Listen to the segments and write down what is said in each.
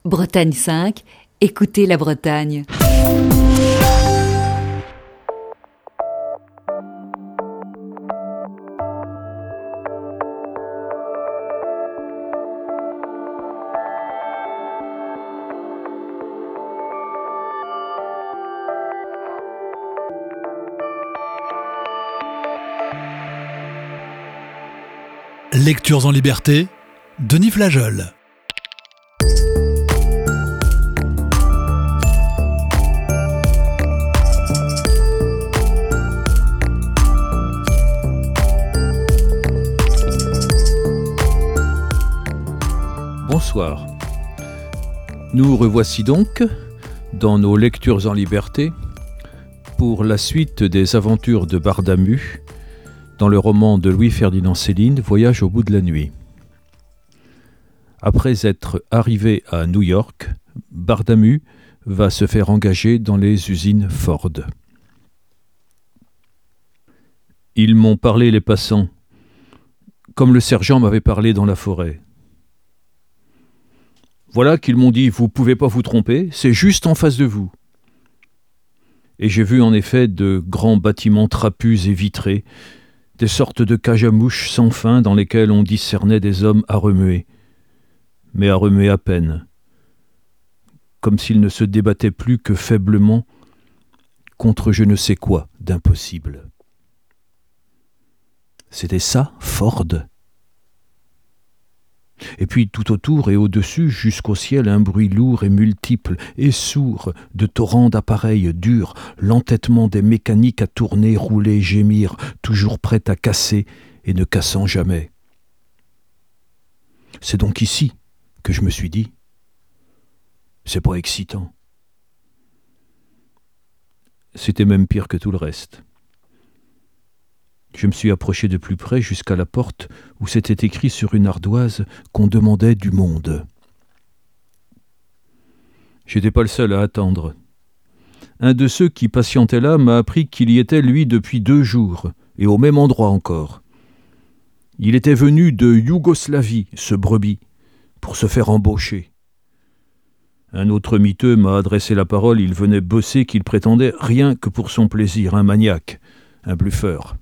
Bretagne 5, écoutez la Bretagne. Lectures en liberté, Denis Flageol. Bonsoir. Nous revoici donc dans nos lectures en liberté pour la suite des aventures de Bardamu dans le roman de Louis-Ferdinand Céline, Voyage au bout de la nuit. Après être arrivé à New York, Bardamu va se faire engager dans les usines Ford. Ils m'ont parlé les passants, comme le sergent m'avait parlé dans la forêt. Voilà qu'ils m'ont dit, vous pouvez pas vous tromper, c'est juste en face de vous. Et j'ai vu en effet de grands bâtiments trapus et vitrés, des sortes de cages à mouches sans fin dans lesquelles on discernait des hommes à remuer, mais à remuer à peine, comme s'ils ne se débattaient plus que faiblement contre je ne sais quoi d'impossible. C'était ça, Ford ? Et puis tout autour et au-dessus, jusqu'au ciel, un bruit lourd et multiple et sourd de torrents d'appareils durs, l'entêtement des mécaniques à tourner, rouler, gémir, toujours prêts à casser et ne cassant jamais. C'est donc ici que je me suis dit, c'est pas excitant. C'était même pire que tout le reste. Je me suis approché de plus près jusqu'à la porte où c'était écrit sur une ardoise qu'on demandait du monde. J'étais pas le seul à attendre. Un de ceux qui patientaient là m'a appris qu'il y était lui depuis 2 jours, et au même endroit encore. Il était venu de Yougoslavie, ce brebis, pour se faire embaucher. Un autre miteux m'a adressé la parole, il venait bosser qu'il prétendait rien que pour son plaisir, un maniaque, un bluffeur.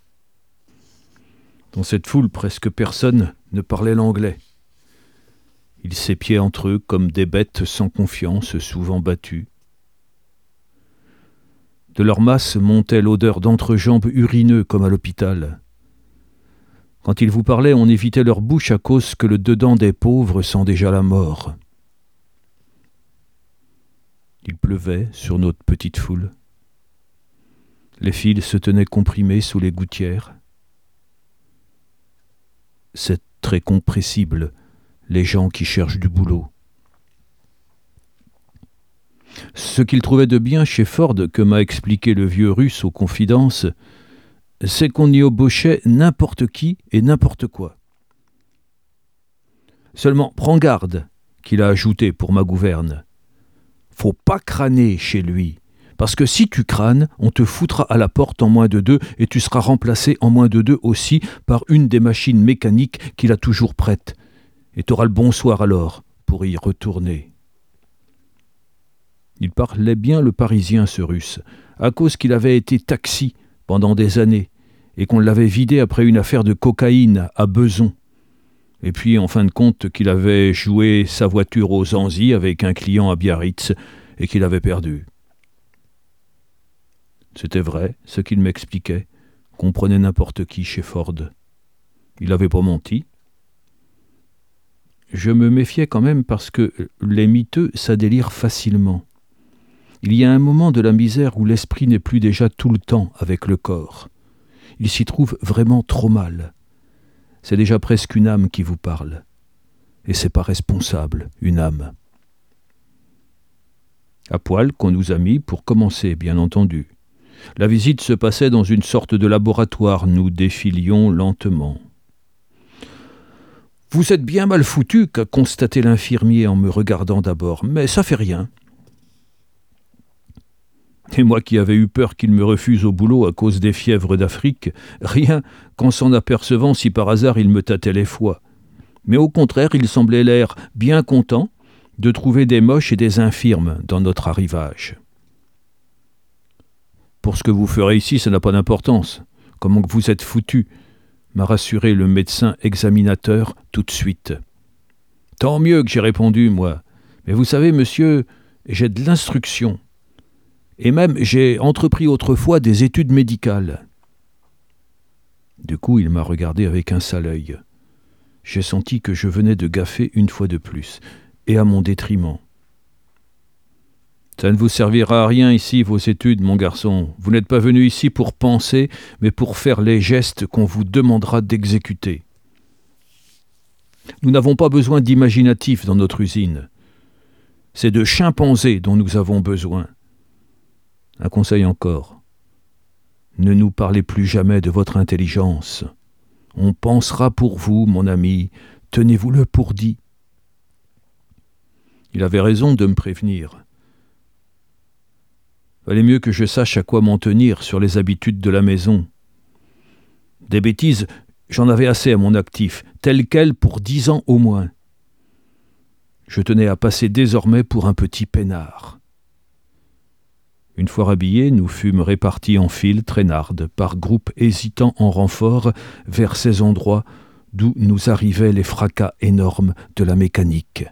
Dans cette foule, presque personne ne parlait l'anglais. Ils s'épiaient entre eux comme des bêtes sans confiance, souvent battues. De leur masse montait l'odeur d'entrejambes urineux comme à l'hôpital. Quand ils vous parlaient, on évitait leur bouche à cause que le dedans des pauvres sent déjà la mort. Il pleuvait sur notre petite foule. Les fils se tenaient comprimés sous les gouttières. C'est très compressible, les gens qui cherchent du boulot. Ce qu'il trouvait de bien chez Ford, que m'a expliqué le vieux russe aux confidences, c'est qu'on y embauchait n'importe qui et n'importe quoi. Seulement, prends garde, qu'il a ajouté pour ma gouverne. Faut pas crâner chez lui. Parce que si tu crânes, on te foutra à la porte en moins de 2 et tu seras remplacé en moins de 2 aussi par une des machines mécaniques qu'il a toujours prêtes. Et t'auras le bonsoir alors pour y retourner. Il parlait bien le parisien, ce russe, à cause qu'il avait été taxi pendant des années et qu'on l'avait vidé après une affaire de cocaïne à Beson. Et puis, en fin de compte, qu'il avait joué sa voiture aux Anzy avec un client à Biarritz et qu'il avait perdu. C'était vrai, ce qu'il m'expliquait, qu'on prenait n'importe qui chez Ford. Il n'avait pas menti. Je me méfiais quand même parce que les miteux, ça délire facilement. Il y a un moment de la misère où l'esprit n'est plus déjà tout le temps avec le corps. Il s'y trouve vraiment trop mal. C'est déjà presque une âme qui vous parle. Et c'est pas responsable, une âme. À poil qu'on nous a mis pour commencer, bien entendu. La visite se passait dans une sorte de laboratoire. Nous défilions lentement. « Vous êtes bien mal foutu » qu'a constaté l'infirmier en me regardant d'abord. « Mais ça fait rien. » Et moi qui avais eu peur qu'il me refuse au boulot à cause des fièvres d'Afrique, rien qu'en s'en apercevant si par hasard il me tâtait les foies. Mais au contraire, il semblait l'air bien content de trouver des moches et des infirmes dans notre arrivage. Pour ce que vous ferez ici, ça n'a pas d'importance. Comment que vous êtes foutu, m'a rassuré le médecin examinateur tout de suite. Tant mieux que j'ai répondu, moi. Mais vous savez, monsieur, j'ai de l'instruction. Et même, j'ai entrepris autrefois des études médicales. Du coup, il m'a regardé avec un sale œil. J'ai senti que je venais de gaffer une fois de plus, et à mon détriment. Ça ne vous servira à rien ici, vos études, mon garçon. Vous n'êtes pas venu ici pour penser, mais pour faire les gestes qu'on vous demandera d'exécuter. Nous n'avons pas besoin d'imaginatifs dans notre usine. C'est de chimpanzés dont nous avons besoin. Un conseil encore. Ne nous parlez plus jamais de votre intelligence. On pensera pour vous, mon ami. Tenez-vous-le pour dit. Il avait raison de me prévenir. Valait mieux que je sache à quoi m'en tenir sur les habitudes de la maison. Des bêtises, j'en avais assez à mon actif, telles quelles pour 10 ans au moins. Je tenais à passer désormais pour un petit peinard. Une fois habillés, nous fûmes répartis en files traînardes, par groupes hésitant en renfort, vers ces endroits d'où nous arrivaient les fracas énormes de la mécanique.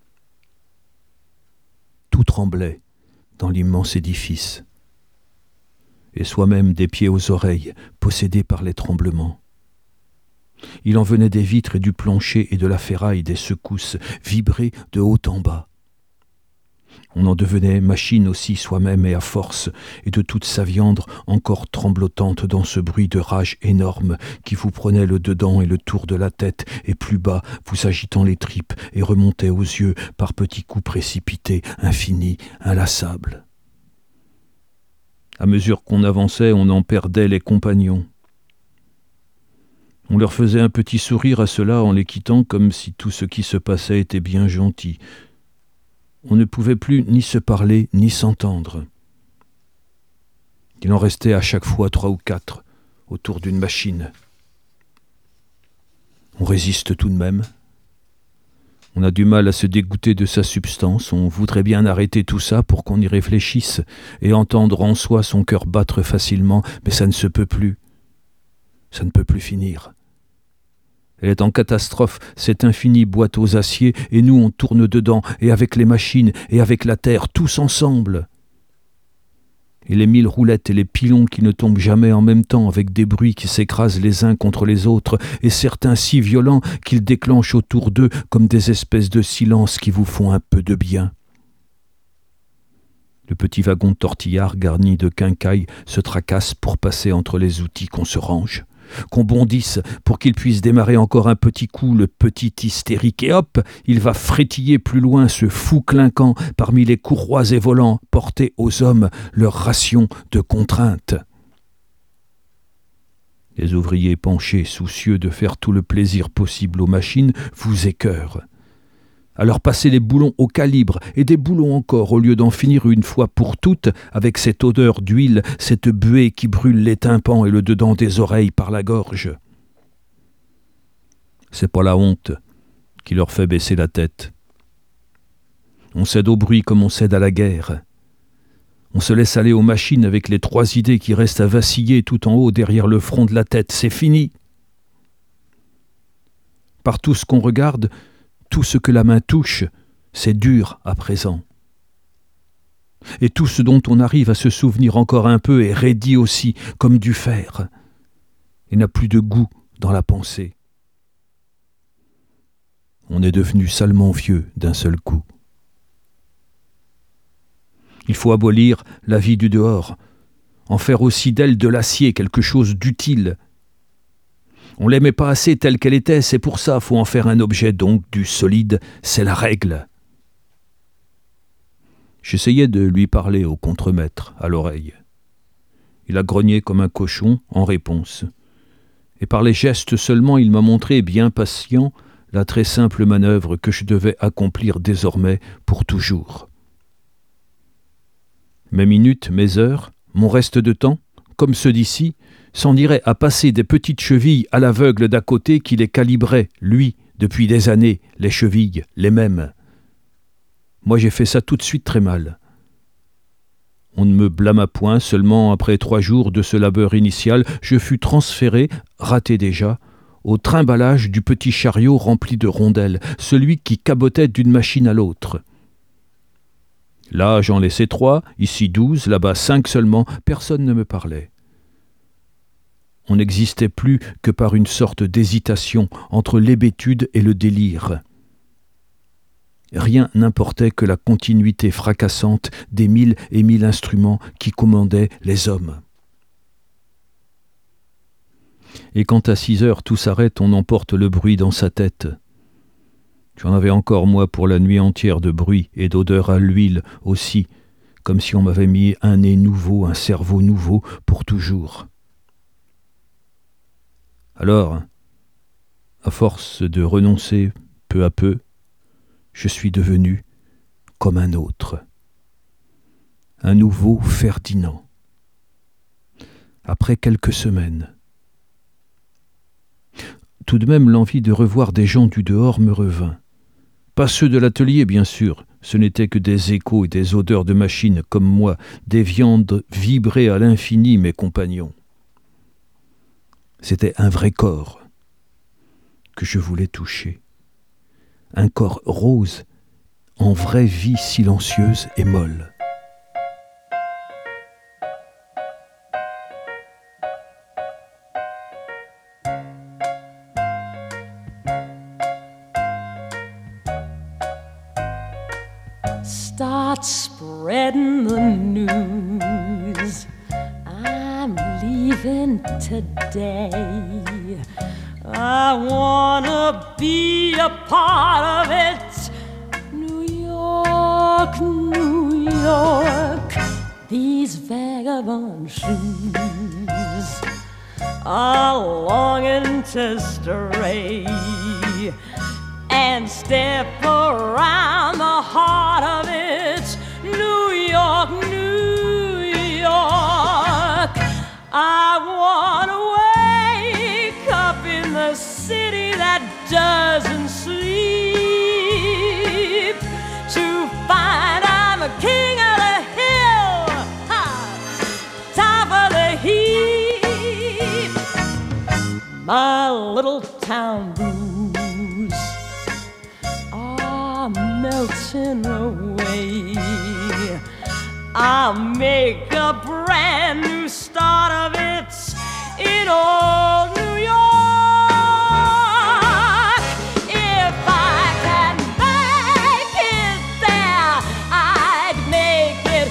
Tout tremblait dans l'immense édifice, et soi-même des pieds aux oreilles, possédé par les tremblements. Il en venait des vitres et du plancher et de la ferraille des secousses, vibrées de haut en bas. On en devenait machine aussi soi-même et à force, et de toute sa viande encore tremblotante dans ce bruit de rage énorme qui vous prenait le dedans et le tour de la tête, et plus bas, vous agitant les tripes, et remontait aux yeux par petits coups précipités, infinis, inlassables. À mesure qu'on avançait, on en perdait les compagnons. On leur faisait un petit sourire à ceux-là en les quittant comme si tout ce qui se passait était bien gentil. On ne pouvait plus ni se parler ni s'entendre. Il en restait à chaque fois 3 ou 4 autour d'une machine. On résiste tout de même. On a du mal à se dégoûter de sa substance. On voudrait bien arrêter tout ça pour qu'on y réfléchisse et entendre en soi son cœur battre facilement, mais ça ne se peut plus. Ça ne peut plus finir. Elle est en catastrophe, cette infinie boîte aux aciers, et nous on tourne dedans, et avec les machines, et avec la terre, tous ensemble. Et les 1000 roulettes et les pilons qui ne tombent jamais en même temps, avec des bruits qui s'écrasent les uns contre les autres, et certains si violents qu'ils déclenchent autour d'eux comme des espèces de silence qui vous font un peu de bien. Le petit wagon de tortillard garni de quincailles se tracasse pour passer entre les outils qu'on se range. Qu'on bondisse pour qu'il puisse démarrer encore un petit coup le petit hystérique, et hop, il va frétiller plus loin ce fou clinquant parmi les courroies et volants, porter aux hommes leur ration de contrainte. Les ouvriers penchés, soucieux de faire tout le plaisir possible aux machines, vous écœurent. Alors passez les boulons au calibre, et des boulons encore, au lieu d'en finir une fois pour toutes, avec cette odeur d'huile, cette buée qui brûle les tympans et le dedans des oreilles par la gorge. C'est pas la honte qui leur fait baisser la tête. On cède au bruit comme on cède à la guerre. On se laisse aller aux machines avec les 3 idées qui restent à vaciller tout en haut derrière le front de la tête. C'est fini. Par tout ce qu'on regarde, tout ce que la main touche, c'est dur à présent. Et tout ce dont on arrive à se souvenir encore un peu est raidi aussi, comme du fer, et n'a plus de goût dans la pensée. On est devenu salement vieux d'un seul coup. Il faut abolir la vie du dehors, en faire aussi d'elle de l'acier, quelque chose d'utile. On l'aimait pas assez telle qu'elle était, c'est pour ça, faut en faire un objet, donc du solide, c'est la règle. J'essayais de lui parler au contremaître, à l'oreille. Il a grogné comme un cochon en réponse. Et par les gestes seulement, il m'a montré, bien patient, la très simple manœuvre que je devais accomplir désormais pour toujours. Mes minutes, mes heures, mon reste de temps, comme ceux d'ici, s'en irait à passer des petites chevilles à l'aveugle d'à côté qui les calibrait, lui, depuis des années, les chevilles, les mêmes. Moi, j'ai fait ça tout de suite très mal. On ne me blâma point, seulement après 3 jours de ce labeur initial, je fus transféré, raté déjà, au trimballage du petit chariot rempli de rondelles, celui qui cabotait d'une machine à l'autre. Là, j'en laissais 3, ici 12, là-bas 5 seulement, personne ne me parlait. On n'existait plus que par une sorte d'hésitation entre l'hébétude et le délire. Rien n'importait que la continuité fracassante des 1000 et 1000 instruments qui commandaient les hommes. Et quand à 6 heures tout s'arrête, on emporte le bruit dans sa tête. J'en avais encore, moi, pour la nuit entière de bruit et d'odeur à l'huile aussi, comme si on m'avait mis un nez nouveau, un cerveau nouveau, pour toujours. Alors, à force de renoncer peu à peu, je suis devenu comme un autre, un nouveau Ferdinand. Après quelques semaines, tout de même l'envie de revoir des gens du dehors me revint. Pas ceux de l'atelier, bien sûr, ce n'étaient que des échos et des odeurs de machines comme moi, des viandes vibraient à l'infini, mes compagnons. C'était un vrai corps que je voulais toucher, un corps rose, en vraie vie silencieuse et molle. Start spreading the news. I'm leaving today. I wanna be a part of it. New York, New York, these vagabond shoes are longing to stray and step around the heart of it. New York, New York, I wanna wake up in the city that doesn't sleep, to find I'm a king of the hill, top of the heap. My little town blues are melting away. I'll make a brand new start of it in old New York. If I can make it there, I'd make it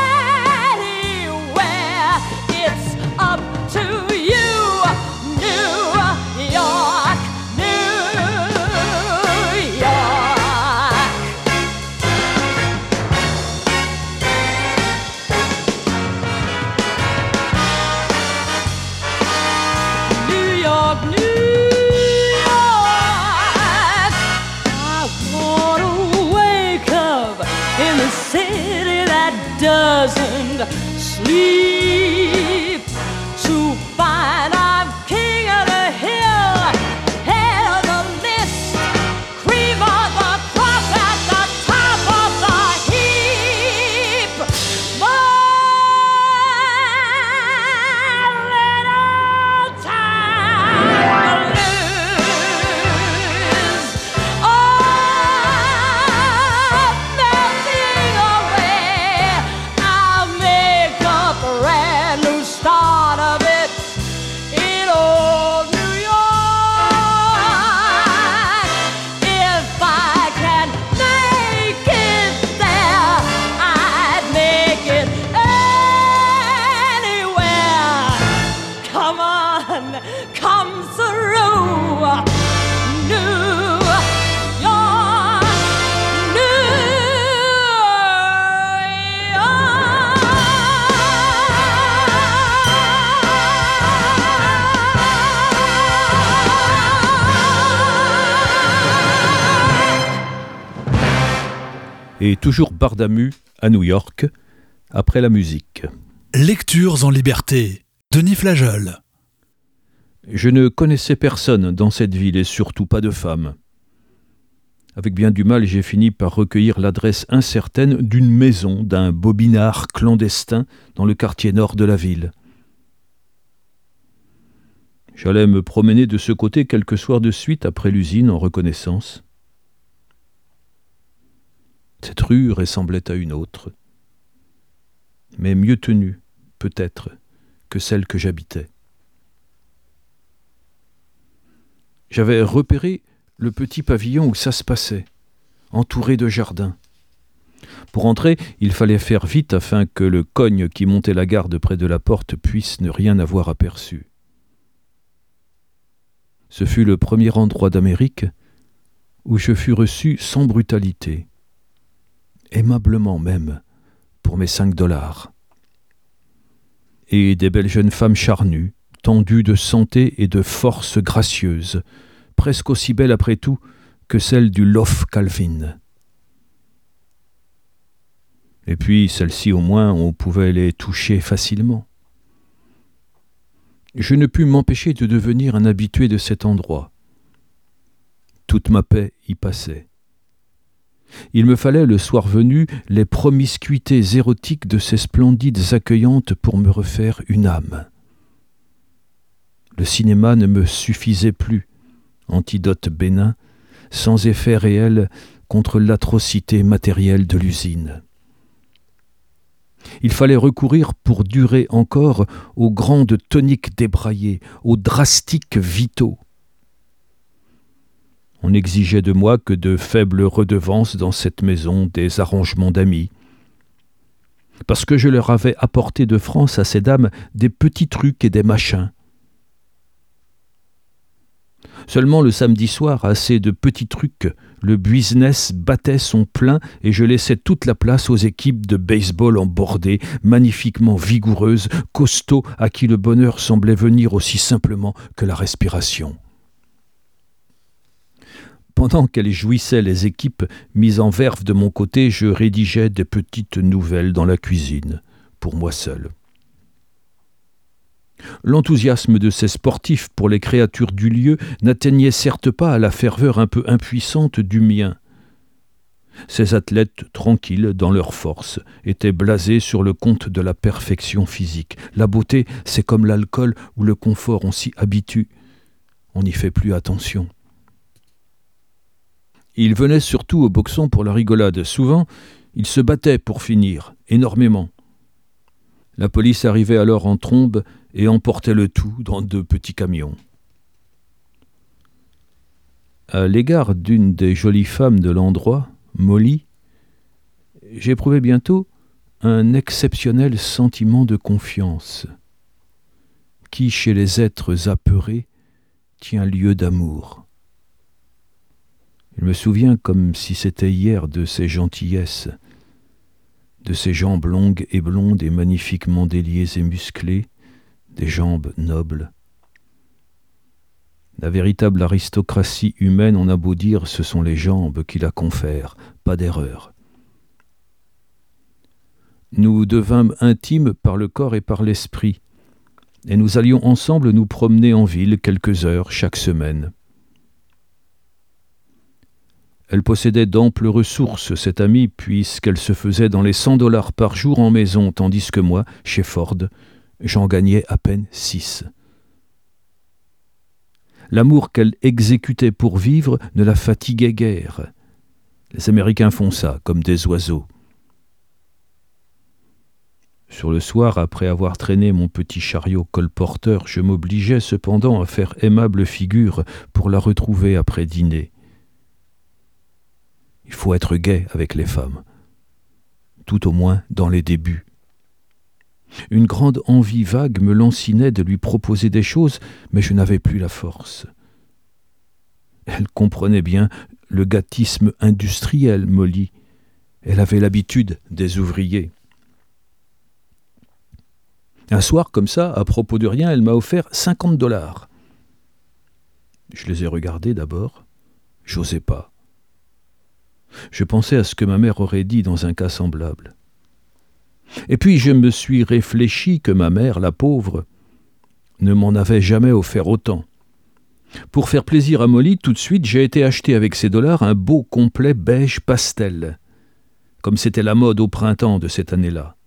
anywhere. It's up to you, New York, New York. New York, New York, I wanna wake up in the city that doesn't sleep, to find I'm king of the hill, head of the list, cream of the crop at the top of the heap. My little town blues are melting away. I'll make a brand new start of it in old New York. If I can make it there, I'd make it anywhere. Come on, come through, New York, New York. Et toujours Bardamu, à New York, après la musique. Lectures en liberté. Denis Flageol. Je ne connaissais personne dans cette ville et surtout pas de femmes. Avec bien du mal, j'ai fini par recueillir l'adresse incertaine d'une maison d'un bobinard clandestin dans le quartier nord de la ville. J'allais me promener de ce côté quelques soirs de suite après l'usine en reconnaissance. Cette rue ressemblait à une autre, mais mieux tenue, peut-être, que celle que j'habitais. J'avais repéré le petit pavillon où ça se passait, entouré de jardins. Pour entrer, il fallait faire vite afin que le cogne qui montait la garde près de la porte puisse ne rien avoir aperçu. Ce fut le premier endroit d'Amérique où je fus reçu sans brutalité, aimablement même, pour mes $5. Et des belles jeunes femmes charnues, tendues de santé et de force gracieuse, presque aussi belles après tout que celles du Lof Calvin. Et puis, celles-ci au moins, on pouvait les toucher facilement. Je ne pus m'empêcher de devenir un habitué de cet endroit. Toute ma paix y passait. Il me fallait, le soir venu, les promiscuités érotiques de ces splendides accueillantes pour me refaire une âme. Le cinéma ne me suffisait plus, antidote bénin, sans effet réel contre l'atrocité matérielle de l'usine. Il fallait recourir pour durer encore aux grandes toniques débraillées, aux drastiques vitaux. On n'exigeait de moi que de faibles redevances dans cette maison, des arrangements d'amis. Parce que je leur avais apporté de France à ces dames des petits trucs et des machins. Seulement le samedi soir, assez de petits trucs, le business battait son plein et je laissais toute la place aux équipes de baseball en bordée, magnifiquement vigoureuses, costauds, à qui le bonheur semblait venir aussi simplement que la respiration. Pendant qu'elles jouissaient les équipes mises en verve de mon côté, je rédigeais des petites nouvelles dans la cuisine, pour moi seul. L'enthousiasme de ces sportifs pour les créatures du lieu n'atteignait certes pas à la ferveur un peu impuissante du mien. Ces athlètes, tranquilles dans leur force, étaient blasés sur le compte de la perfection physique. La beauté, c'est comme l'alcool ou le confort, on s'y habitue. On n'y fait plus attention. Ils venaient surtout au boxon pour la rigolade. Souvent, ils se battaient pour finir, énormément. La police arrivait alors en trombe et emportait le tout dans 2 petits camions. À l'égard d'une des jolies femmes de l'endroit, Molly, j'éprouvais bientôt un exceptionnel sentiment de confiance, qui, chez les êtres apeurés, tient lieu d'amour. Je me souviens comme si c'était hier de ses gentillesses, de ses jambes longues et blondes et magnifiquement déliées et musclées, des jambes nobles. La véritable aristocratie humaine, on a beau dire, ce sont les jambes qui la confèrent, pas d'erreur. Nous devînmes intimes par le corps et par l'esprit, et nous allions ensemble nous promener en ville quelques heures chaque semaine. Elle possédait d'amples ressources, cette amie, puisqu'elle se faisait dans les $100 par jour en maison, tandis que moi, chez Ford, j'en gagnais à peine 6. L'amour qu'elle exécutait pour vivre ne la fatiguait guère. Les Américains font ça, comme des oiseaux. Sur le soir, après avoir traîné mon petit chariot colporteur, je m'obligeais cependant à faire aimable figure pour la retrouver après dîner. Il faut être gai avec les femmes, tout au moins dans les débuts. Une grande envie vague me lancinait de lui proposer des choses, mais je n'avais plus la force. Elle comprenait bien le gâtisme industriel, Molly. Elle avait l'habitude des ouvriers. Un soir, comme ça, à propos de rien, elle m'a offert $50. Je les ai regardés d'abord. J'osais pas. Je pensais à ce que ma mère aurait dit dans un cas semblable. Et puis je me suis réfléchi que ma mère, la pauvre, ne m'en avait jamais offert autant. Pour faire plaisir à Molly, tout de suite, j'ai été acheter avec ces $, un beau complet beige pastel, comme c'était la mode au printemps de cette année-là.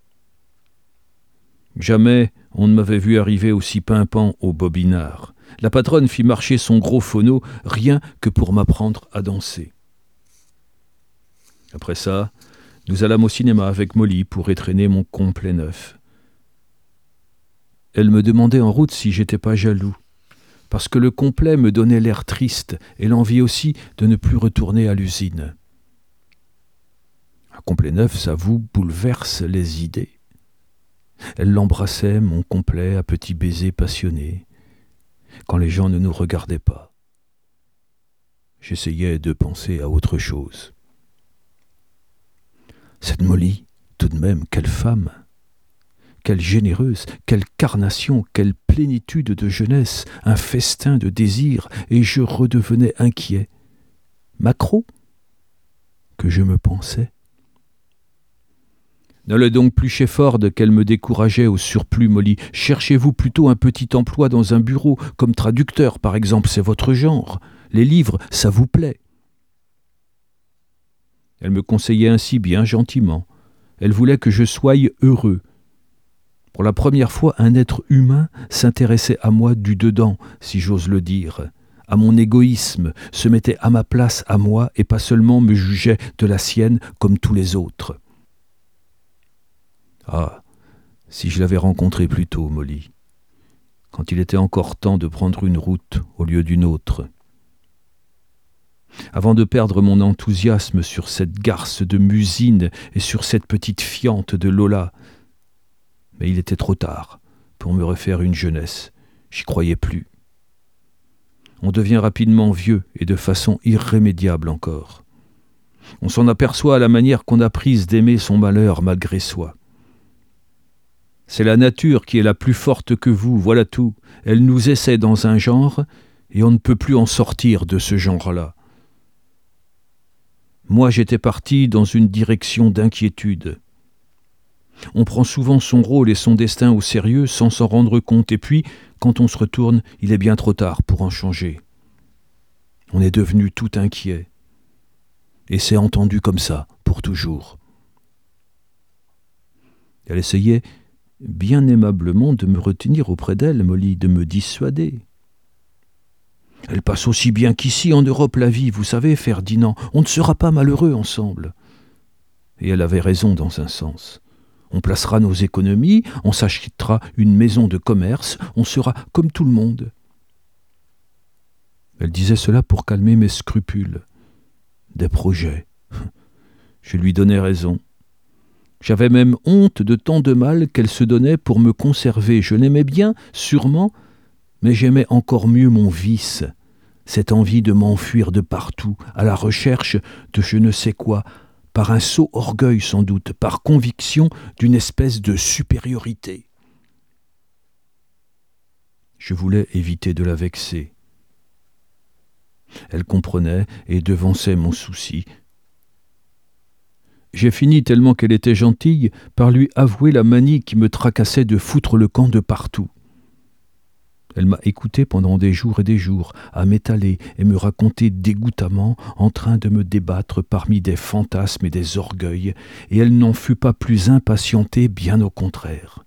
Jamais on ne m'avait vu arriver aussi pimpant au bobinard. La patronne fit marcher son gros phono rien que pour m'apprendre à danser. Après ça, nous allâmes au cinéma avec Molly pour étrenner mon complet neuf. Elle me demandait en route si j'étais pas jaloux, parce que le complet me donnait l'air triste et l'envie aussi de ne plus retourner à l'usine. Un complet neuf, ça vous bouleverse les idées. Elle l'embrassait, mon complet, à petits baisers passionnés, quand les gens ne nous regardaient pas. J'essayais de penser à autre chose. Cette Molly, tout de même, quelle femme! Quelle généreuse, quelle carnation, quelle plénitude de jeunesse, un festin de désir, et je redevenais inquiet. Macro? Que je me pensais. Ne le donc plus chez Ford qu'elle me décourageait au surplus, Molly. Cherchez-vous plutôt un petit emploi dans un bureau, comme traducteur par exemple, c'est votre genre. Les livres, ça vous plaît. Elle me conseillait ainsi bien gentiment. Elle voulait que je sois heureux. Pour la première fois, un être humain s'intéressait à moi du dedans, si j'ose le dire, à mon égoïsme, se mettait à ma place à moi et pas seulement me jugeait de la sienne comme tous les autres. Ah, si je l'avais rencontré plus tôt, Molly, quand il était encore temps de prendre une route au lieu d'une autre. Avant de perdre mon enthousiasme sur cette garce de Musine et sur cette petite fiente de Lola, mais il était trop tard pour me refaire une jeunesse. J'y croyais plus. On devient rapidement vieux et de façon irrémédiable encore. On s'en aperçoit à la manière qu'on a prise d'aimer son malheur malgré soi. C'est la nature qui est la plus forte que vous, voilà tout. Elle nous essaie dans un genre et on ne peut plus en sortir de ce genre-là. Moi, j'étais parti dans une direction d'inquiétude. On prend souvent son rôle et son destin au sérieux sans s'en rendre compte, et puis, quand on se retourne, il est bien trop tard pour en changer. On est devenu tout inquiet. Et c'est entendu comme ça, pour toujours. Elle essayait bien aimablement de me retenir auprès d'elle, Molly, de me dissuader. Elle passe aussi bien qu'ici en Europe la vie, vous savez, Ferdinand, on ne sera pas malheureux ensemble. Et elle avait raison dans un sens. On placera nos économies, on s'achètera une maison de commerce, on sera comme tout le monde. Elle disait cela pour calmer mes scrupules. Des projets. Je lui donnais raison. J'avais même honte de tant de mal qu'elle se donnait pour me conserver. Je l'aimais bien, sûrement, mais j'aimais encore mieux mon vice, cette envie de m'enfuir de partout, à la recherche de je ne sais quoi, par un sot orgueil sans doute, par conviction d'une espèce de supériorité. Je voulais éviter de la vexer. Elle comprenait et devançait mon souci. J'ai fini, tellement qu'elle était gentille, par lui avouer la manie qui me tracassait de foutre le camp de partout. Elle m'a écouté pendant des jours, à m'étaler et me raconter dégoûtamment, en train de me débattre parmi des fantasmes et des orgueils, et elle n'en fut pas plus impatientée, bien au contraire.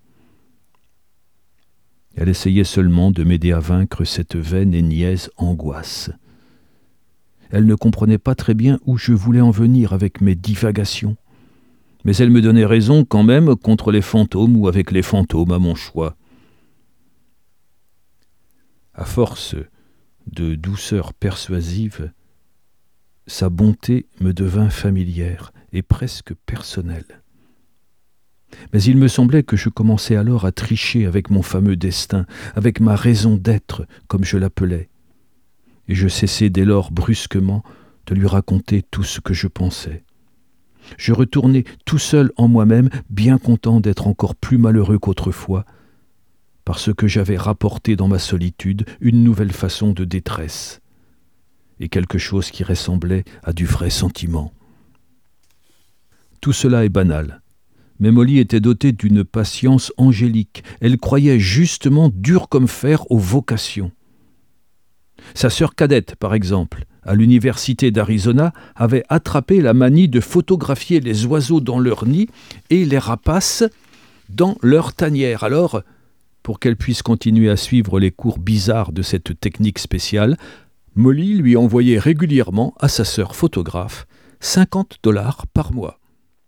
Elle essayait seulement de m'aider à vaincre cette vaine et niaise angoisse. Elle ne comprenait pas très bien où je voulais en venir avec mes divagations, mais elle me donnait raison quand même contre les fantômes ou avec les fantômes à mon choix. À force de douceur persuasive, sa bonté me devint familière et presque personnelle. Mais il me semblait que je commençais alors à tricher avec mon fameux destin, avec ma raison d'être, comme je l'appelais, et je cessai dès lors brusquement de lui raconter tout ce que je pensais. Je retournai tout seul en moi-même, bien content d'être encore plus malheureux qu'autrefois, parce que j'avais rapporté dans ma solitude une nouvelle façon de détresse, et quelque chose qui ressemblait à du vrai sentiment. Tout cela est banal, mais Molly était dotée d'une patience angélique. Elle croyait justement dur comme fer aux vocations. Sa sœur cadette, par exemple, à l'université d'Arizona, avait attrapé la manie de photographier les oiseaux dans leur nid et les rapaces dans leur tanière. Alors, pour qu'elle puisse continuer à suivre les cours bizarres de cette technique spéciale, Molly lui envoyait régulièrement à sa sœur photographe $50 par mois.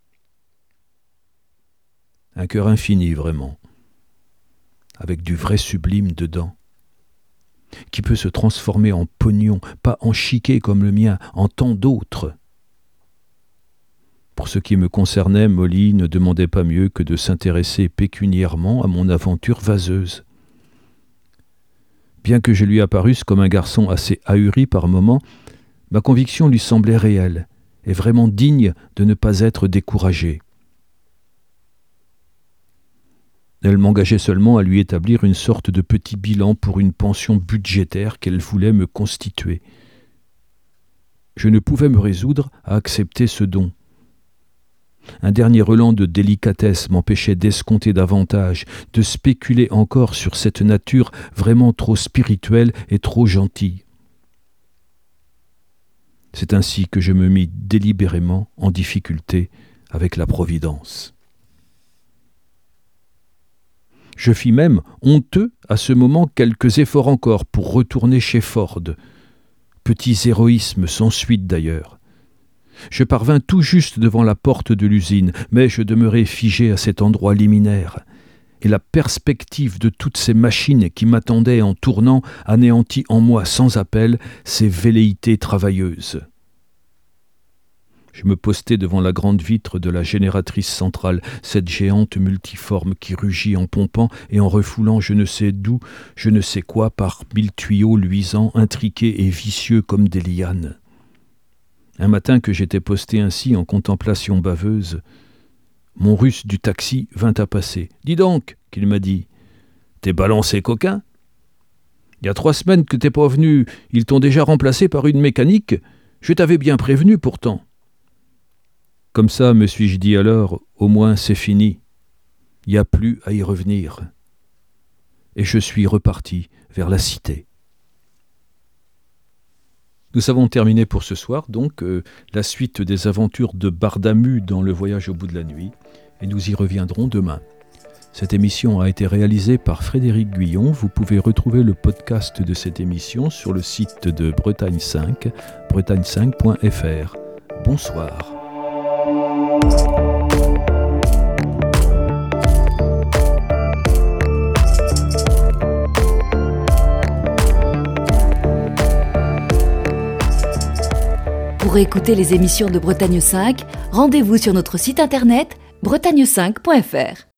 Un cœur infini, vraiment, avec du vrai sublime dedans, qui peut se transformer en pognon, pas en chiquet comme le mien, en tant d'autres. Pour ce qui me concernait, Molly ne demandait pas mieux que de s'intéresser pécuniairement à mon aventure vaseuse. Bien que je lui apparusse comme un garçon assez ahuri par moments, ma conviction lui semblait réelle et vraiment digne de ne pas être découragée. Elle m'engageait seulement à lui établir une sorte de petit bilan pour une pension budgétaire qu'elle voulait me constituer. Je ne pouvais me résoudre à accepter ce don. Un dernier relent de délicatesse m'empêchait d'escompter davantage, de spéculer encore sur cette nature vraiment trop spirituelle et trop gentille. C'est ainsi que je me mis délibérément en difficulté avec la Providence. Je fis même, honteux, à ce moment quelques efforts encore pour retourner chez Ford. Petits héroïsmes sans suite d'ailleurs. Je parvins tout juste devant la porte de l'usine, mais je demeurai figé à cet endroit liminaire. Et la perspective de toutes ces machines qui m'attendaient en tournant anéantit en moi sans appel ces velléités travailleuses. Je me postai devant la grande vitre de la génératrice centrale, cette géante multiforme qui rugit en pompant et en refoulant je ne sais d'où, je ne sais quoi par 1000 tuyaux luisants, intriqués et vicieux comme des lianes. Un matin que j'étais posté ainsi en contemplation baveuse, mon russe du taxi vint à passer. « Dis donc, qu'il m'a dit, t'es balancé coquin ? Il y a 3 semaines que t'es pas venu, ils t'ont déjà remplacé par une mécanique. Je t'avais bien prévenu pourtant. » Comme ça, me suis-je dit alors, au moins c'est fini. Il n'y a plus à y revenir. Et je suis reparti vers la cité. Nous avons terminé pour ce soir, donc, la suite des aventures de Bardamu dans Le Voyage au bout de la nuit, et nous y reviendrons demain. Cette émission a été réalisée par Frédéric Guyon. Vous pouvez retrouver le podcast de cette émission sur le site de Bretagne 5, bretagne5.fr. Bonsoir. Pour écouter les émissions de Bretagne 5, rendez-vous sur notre site internet bretagne5.fr.